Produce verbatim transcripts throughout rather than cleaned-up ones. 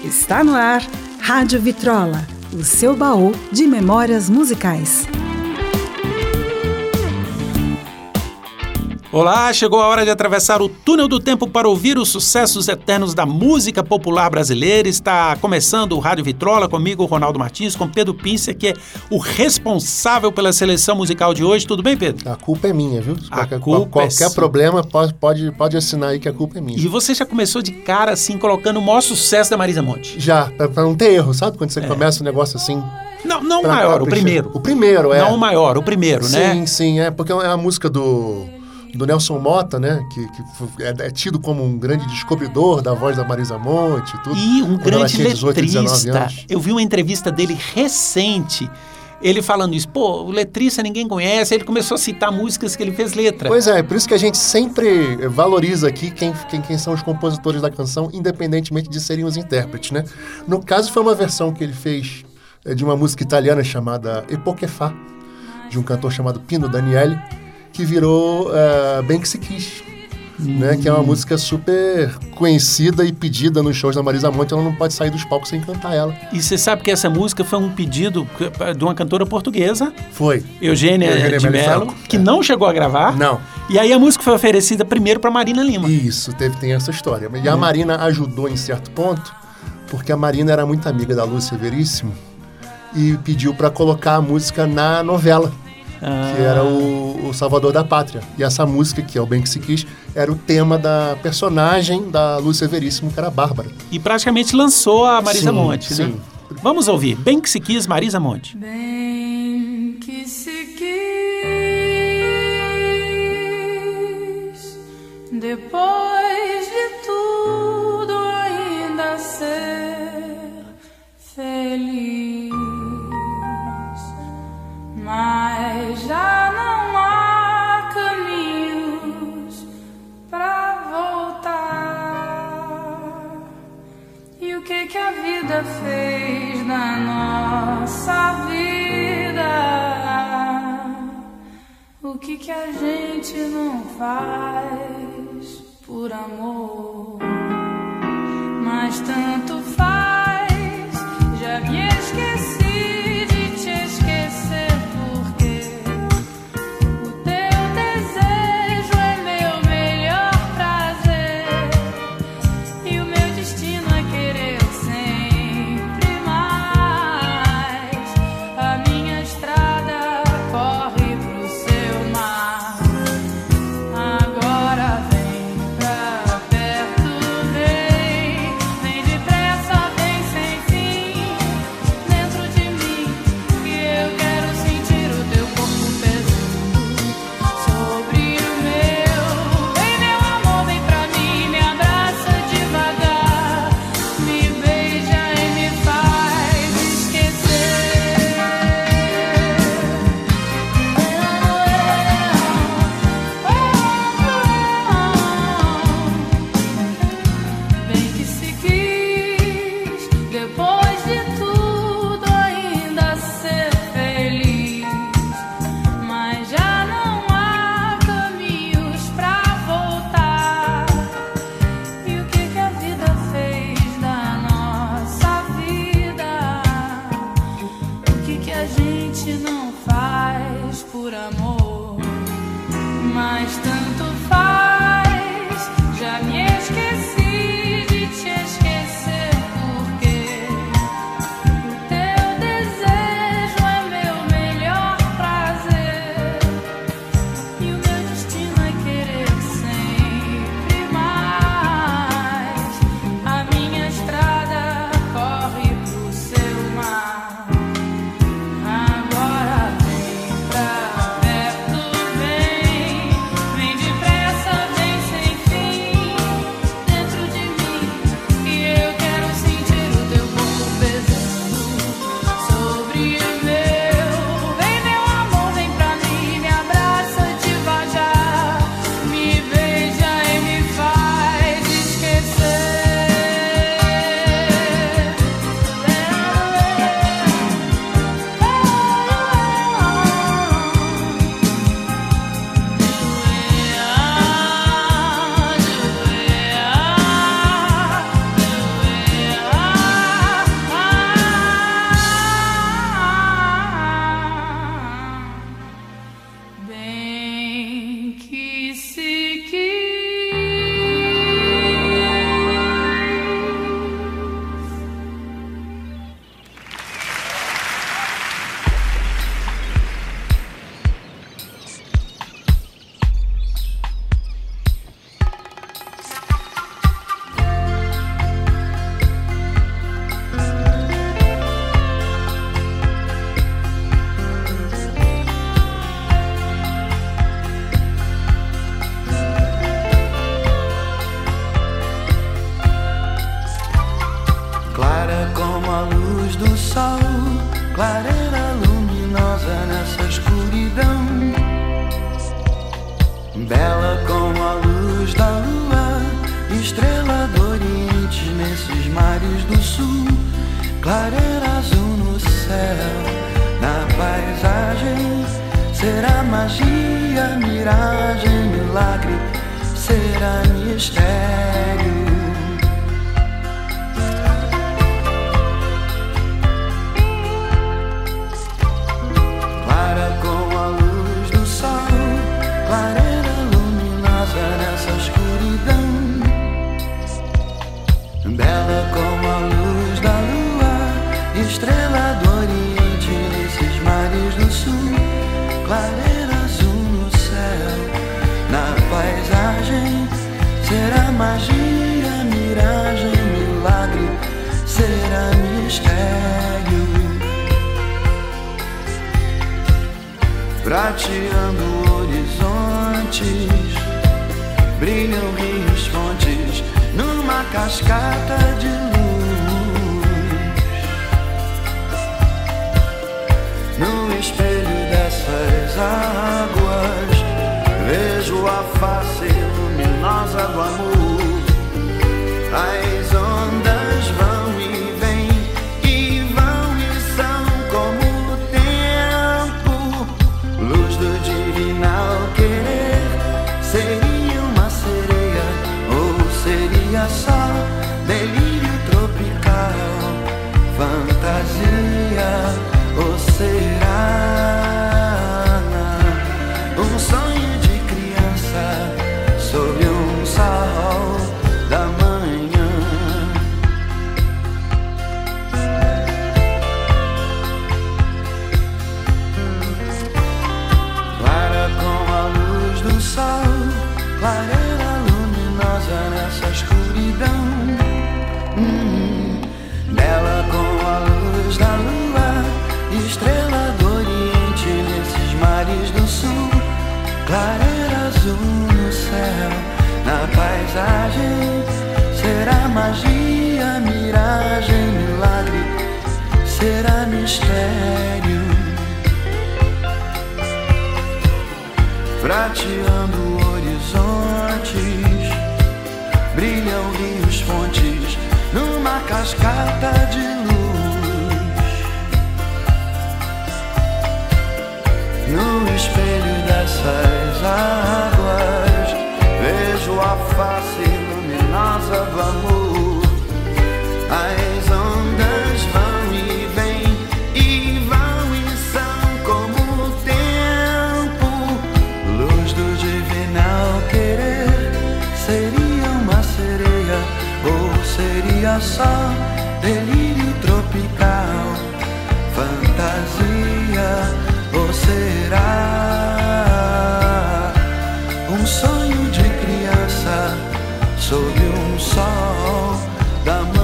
Está no ar, Rádio Vitrola, o seu baú de memórias musicais. Olá, chegou a hora de atravessar o túnel do tempo para ouvir os sucessos eternos da música popular brasileira. Está começando o Rádio Vitrola, comigo, Ronaldo Martins, com Pedro Pincer, que é o responsável pela seleção musical de hoje. Tudo bem, Pedro? A culpa é minha, viu? A qualquer culpa qualquer é problema, pode, pode, pode assinar aí que a culpa é minha. E você já começou de cara, assim, colocando o maior sucesso da Marisa Monte. Já, pra, pra não ter erro, sabe? Quando você É. começa um negócio assim... Não, não o pra- maior, pra- o primeiro. O primeiro, é. Não o maior, o primeiro, sim, né? Sim, sim, é. Porque é a música do... do Nelson Motta, né, que, que é, é tido como um grande descobridor da voz da Marisa Monte e tudo. E um quando ela grande tinha dezoito, dezenove letrista. anos. Eu vi uma entrevista dele recente, ele falando isso. Pô, o letrista ninguém conhece. Aí ele começou a citar músicas que ele fez letra. Pois é, por isso que a gente sempre valoriza aqui quem, quem, quem são os compositores da canção, independentemente de serem os intérpretes, né? No caso, foi uma versão que ele fez é, de uma música italiana chamada Epoquefá, de um cantor chamado Pino Daniele, que virou uh, Bem Que Se Quis, hum. né? Que é uma música super conhecida e pedida nos shows da Marisa Monte. Ela não pode sair dos palcos sem cantar ela. E você sabe que essa música foi um pedido de uma cantora portuguesa, Foi. Eugênia, Eugênia de Mello, Mello, que é. não chegou a gravar. Não. E aí a música foi oferecida primeiro para Marina Lima. Isso, teve, tem essa história. E a Hum. Marina ajudou em certo ponto, porque a Marina era muito amiga da Lúcia Veríssimo e pediu para colocar a música na novela, Ah. que era o, o Salvador da Pátria. E essa música, que é o Bem Que Se Quis, era o tema da personagem da Lúcia Veríssimo, que era a Bárbara. E praticamente lançou a Marisa Sim, Monte, né? sim. Vamos ouvir. Bem Que Se Quis, Marisa Monte. Bem que se quis, depois de tudo ainda ser feliz, mas já não há caminhos pra voltar. E o que que a vida fez na nossa vida? O que que a gente não faz por amor? Mas tanto faz, já me esqueci de te esquecer, porque o teu desejo é meu melhor prazer e o meu destino é querer sempre mais. A minha estrada corre pro seu mar. Agora vem pra perto, vem, vem depressa, luz do sol, clareira luminosa nessa escuridão, bela como a luz da lua, estrela do oriente nesses mares do sul, clareira azul no céu, na paisagem, será magia, miragem, milagre, será mistério. Clara como a luz do sol, clareira luminosa nessa escuridão, bela como a luz da lua, estrela do oriente nesses mares do sul, clareira azul no céu, na paisagem, será magia, miragem, milagre, será mistério. Prateando horizontes, brilham rios, fontes, numa cascata de luz. No espelho dessas águas, vejo a face luminosa do amor. As ondas vão e vêm, e vão e são como o tempo. Luz do divinal querer, seria uma sereia ou seria só delírio tropical, fantasia ou será um sonho de criança sob um sol da manhã. Clara como a luz do sol, clareira luminosa nessa escuridão, hum, bela como a luz da lua, estrela do oriente nesses mares do sul, clareira azul no céu, na paisagem, será magia, miragem, milagre, será mistério. Prateando horizontes, brilham rios, fontes, numa cascata de luz. No espelho dessas águas, vejo a face luminosa do amor. As ondas vão e vêm, e vão e são como o tempo. Luz do divinal querer, seria uma sereia ou seria só delírio tropical, fantasia ou será um sonho de criança sob um sol da manhã.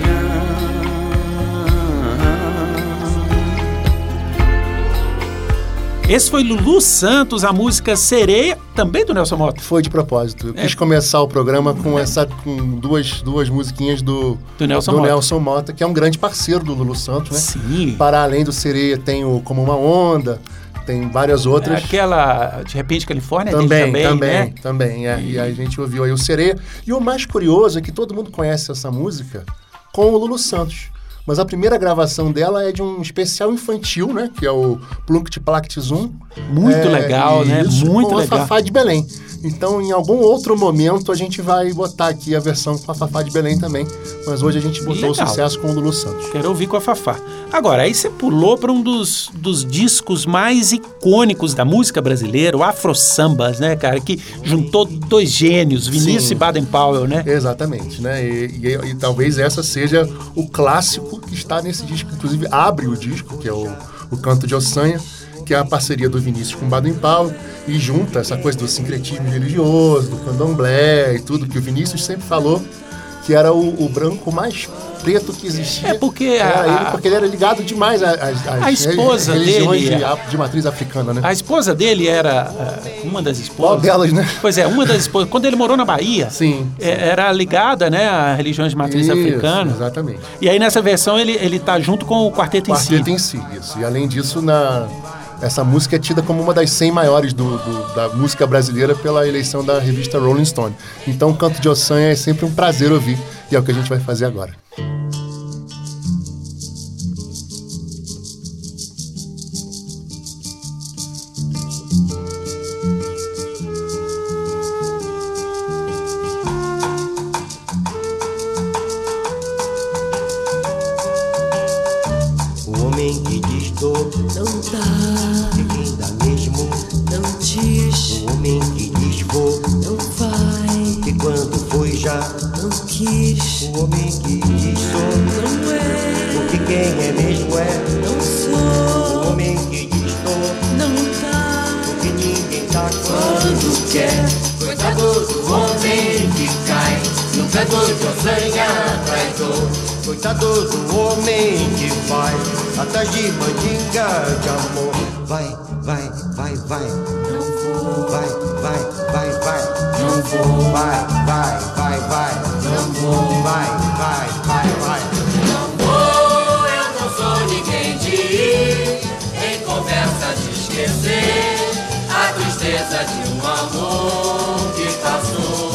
Esse foi Lulu Santos, a música Sereia, também do Nelson Mota. Foi de propósito. Eu É. quis começar o programa com, essa, com duas, duas musiquinhas do, Do Nelson do Mota. Nelson Mota, que é um grande parceiro do Lulu Santos, né? Sim. Para além do Sereia, tem o Como Uma Onda, tem várias outras. Aquela, de repente, Califórnia Também, tem também, também, né? também. É. E a gente ouviu aí o Sereia. E o mais curioso é que todo mundo conhece essa música com o Lulu Santos. Mas a primeira gravação dela é de um especial infantil, né? Que é o Plunct Plact Zoom. Muito É, legal, né? isso, Muito com legal. a Fafá de Belém. Então, em algum outro momento, a gente vai botar aqui a versão com a Fafá de Belém também. Mas hoje a gente botou Legal. o sucesso com o Lulu Santos. Quero ouvir com a Fafá. Agora, aí você pulou para um dos, dos discos mais icônicos da música brasileira, o Afro Sambas, né, cara? Que juntou dois gênios, Vinícius Sim. e Baden Powell, né? Exatamente, né? E, e- e talvez essa seja o clássico que está nesse disco. Inclusive, abre o disco, que é o, o Canto de Ossanha, que é a parceria do Vinícius com o Baden Powell, e junta essa coisa do sincretismo religioso, do candomblé e tudo, que o Vinícius sempre falou que era o, o branco mais preto que existia. É porque era a, ele, porque ele era ligado demais às, às a esposa religiões dele, de, de matriz africana, né? A esposa dele era uh, uma das esposas. Qual delas, né? Pois é, uma das esposas. Quando ele morou na Bahia, sim, sim. É, era ligada, né, a religiões de matriz isso, africana. Exatamente. E aí nessa versão ele ele tá junto com o quarteto, quarteto em si. em si, isso. E além disso, na essa música é tida como uma das cem maiores do, do, da música brasileira pela eleição da revista Rolling Stone. Então, o Canto de Ossanha é sempre um prazer ouvir, e é o que a gente vai fazer agora. O homem que diz dor não dá, e quem dá mesmo não diz, o homem que diz vou não vai, e quando foi já não quis, o homem que diz sou não é, porque quem é mesmo é não o sou, homem que diz dor não dá, porque ninguém dá quando quer. Coitado do homem que cai no canto de Ossanha traidor. Coitado do homem que vai atrás de mandinga de amor. Vai, vai, vai, vai. Não vou, Vai, vai, vai, vai. Não vou, Vai, vai, vai, vai. não vou, Vai, vai, vai, vai. não vou. Eu não sou ninguém de ir em conversa de esquecer a tristeza de um amor que passou.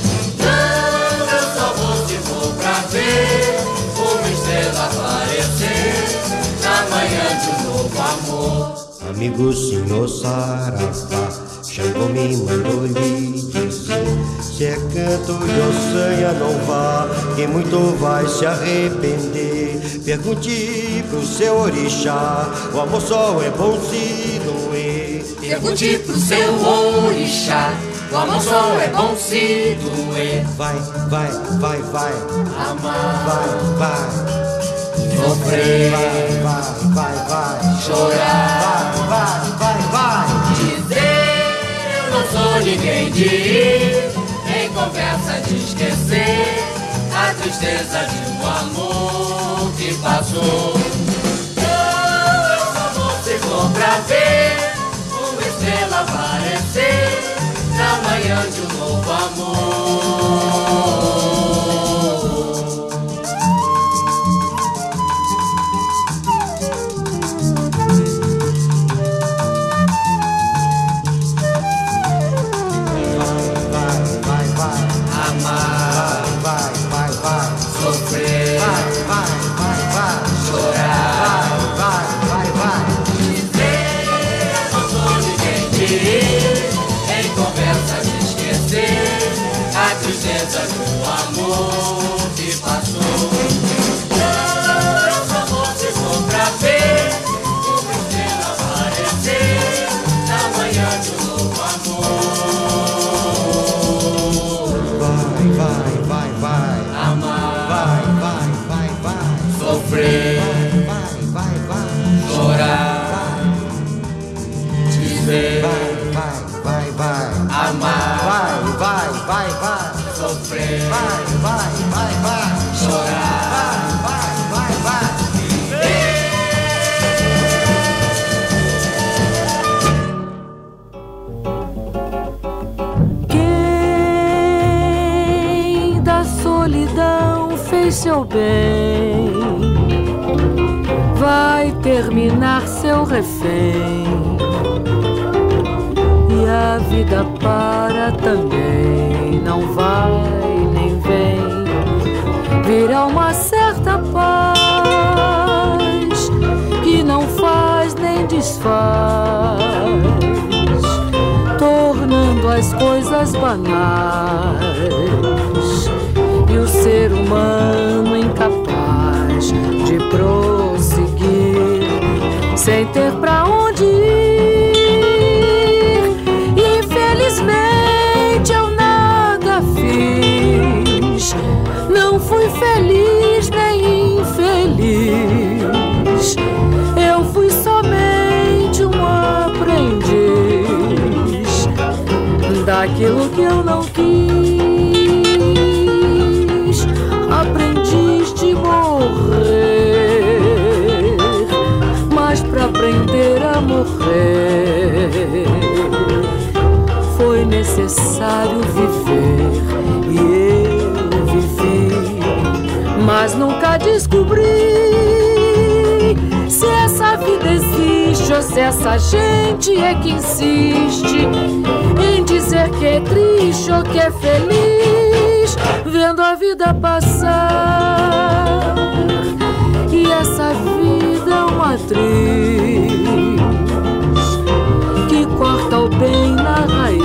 Não, eu só vou se for pra ver uma estrela aparecer na manhã de um novo amor. Amigo senhor Saravá, Xangô me mandou lhe dizer: se é canto de Ossanha não vá, que muito vai se arrepender. Pergunte pro seu orixá, o amor só é bom se doer. Pergunte pro seu orixá, o amor só é bom se doer. Vai, vai, vai, vai, Amar, vai, vai, sofrer, vai, vai, vai, vai, chorar, vai, vai, vai, vai. dizer eu não sou ninguém de ir em conversa de esquecer a tristeza de um amor que passou. Não, eu só vou se for pra ver uma estrela aparecer na manhã de um novo amor. Amar, Vai, vai, vai, sofrer, vai, vai, vai, vai, chorar, vai, vai, vai. dizer eu não sou ninguém de ir em conversa de esquecer a tristeza do amor que passou. Não, eu só vou se for pra ver uma estrela aparecer na manhã de um novo amor. Vai, vai, vai, Amar, vai, vai, vai, vai, sofrer, vai, vai, vai, chorar, dizer, vai, vai, vai, vai, amar, vai, vai, vai, vai, sofrer, vai, vai, vai, vai, chorar. vai, vai, vai, vai. Quem da solidão fez seu bem vai terminar seu refém, e a vida para também, não vai nem vem, virá uma certa paz que não faz nem desfaz, tornando as coisas banais e o ser humano incapaz de prosseguir sem ter pra onde ir. Infelizmente eu nada fiz, não fui feliz nem infeliz, eu fui somente um aprendiz daquilo que eu não quis. pra morrer. Foi necessário viver e eu vivi, mas nunca descobri se essa vida existe ou se essa gente é que insiste em dizer que é triste ou que é feliz, vendo a vida passar. E essa vida é uma atriz que corta o bem na raiz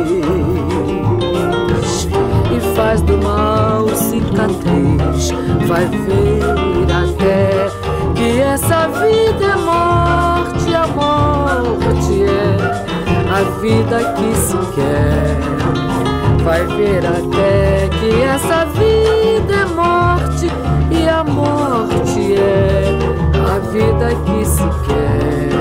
e faz do mal cicatriz. Vai ver até que essa vida é morte, a morte é a vida que se quer. Vai ver até que essa vida é morte e a morte é a vida que se quer.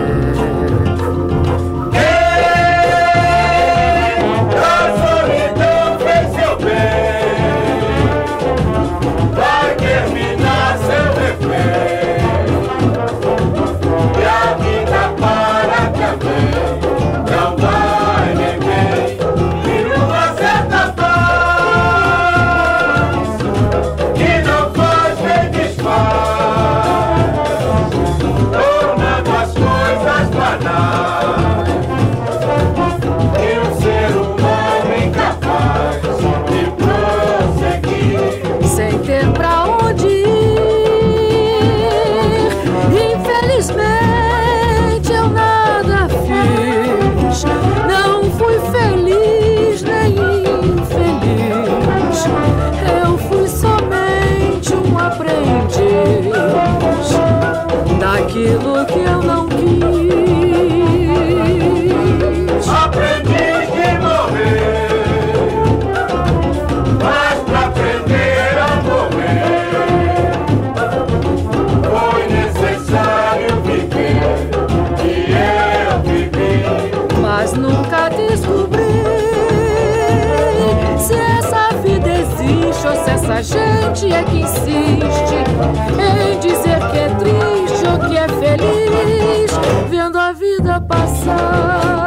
Daquilo que eu não quis. Aprendi que morrer, mas pra aprender a morrer foi necessário viver e eu vivi, mas nunca descobri se essa vida existe ou se essa gente é que insiste em dizer que é triste ou que é feliz, vendo a vida passar.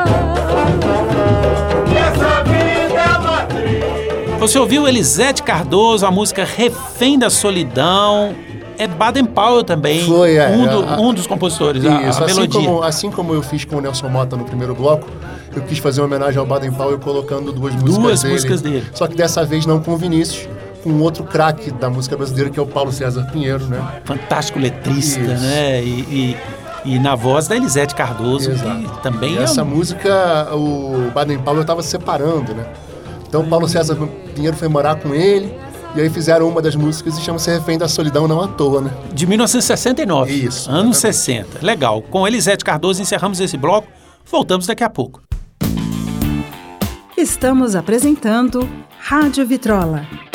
Essa vida é uma atriz. Você ouviu Elisete Cardoso, a música Refém da Solidão. É Baden Powell também, Foi, é, um, do, a, um dos compositores, isso, a, a assim melodia. Como, assim como eu fiz com o Nelson Motta no primeiro bloco, eu quis fazer uma homenagem ao Baden Powell colocando duas músicas Duas dele. músicas dele. Só que dessa vez não com o Vinícius, com outro craque da música brasileira, que é o Paulo César Pinheiro, né? Fantástico letrista, Isso. né? E, e, e na voz da Elisete Cardoso, Exato. que também E é essa um... música, o Baden Powell estava separando, né? Então o Paulo César Pinheiro foi morar com ele, e aí fizeram uma das músicas e chama-se Refém da Solidão, não à toa, né? De mil novecentos e sessenta e nove. Isso, Anos exatamente. sessenta. Legal. Com Elisete Cardoso encerramos esse bloco. Voltamos daqui a pouco. Estamos apresentando Rádio Vitrola.